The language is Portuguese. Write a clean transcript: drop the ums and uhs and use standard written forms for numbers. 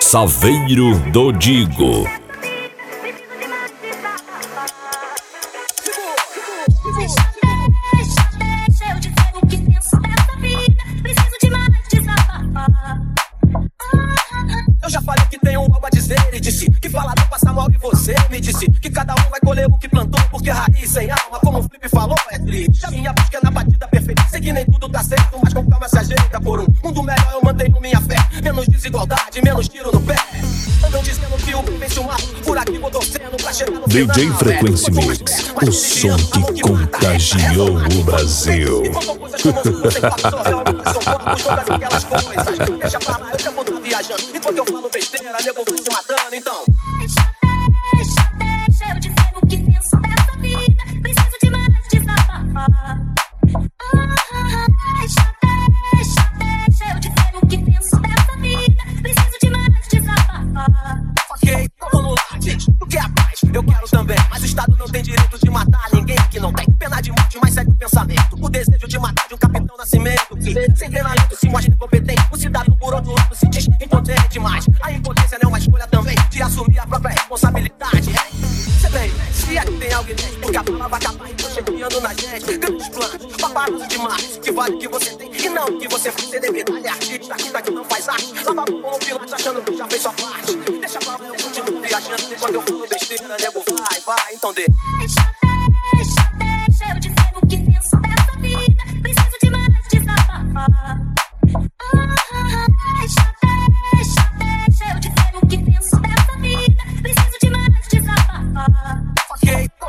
Saveiro do Digo. Eu já falei que tenho algo a dizer e disse que falador passa mal e você me disse que cada um vai colher o que plantou, porque raiz sem alma, como o Flip falou, é triste. A minha busca é na batida perfeita, sei que nem tudo tá certo, mas com calma se ajeita. Por um mundo melhor eu mantenho minha fé, menos desigualdade, menos tiro no pé. Andam dizendo que o bem vence o mal, por aqui vou torcendo pra chegar no final. DJ Frequency Mix, o som que contagiou o Brasil. Deixa pra lá, eu já vou estar viajando. Enquanto eu falo besteira, nego vai se matando, então. Deixa eu dizer o que penso dessa vida. Preciso de mais desabafar. Deixa eu dizer o que penso dessa vida. Preciso de mais desabafar. Ok, então vamos lá, gente. Tu quer a paz? Eu quero também. Mas o Estado não tem direito de matar ninguém que não tem pena de morte, mas segue o pensamento. O desejo de matar de um capitão Nascimento que, sem treinamento, se mostra incompetente. O cidadão, por outro lado, se diz impotente. Mas a impotência não é uma escolha também de assumir a própria responsabilidade. Você tem, se é que tem alguém dentro, porque a bala vai acabar e tô chegando na gente. Grandes planos, paparos demais, que vale o que você tem e não o que você faz. Ser devidade é artista, aqui daqui não faz arte. Lava com o piloto achando que já fez sua parte. Deixa pra lá, eu continuo viajando. Enquanto eu falo besteira, nego vai, então dê.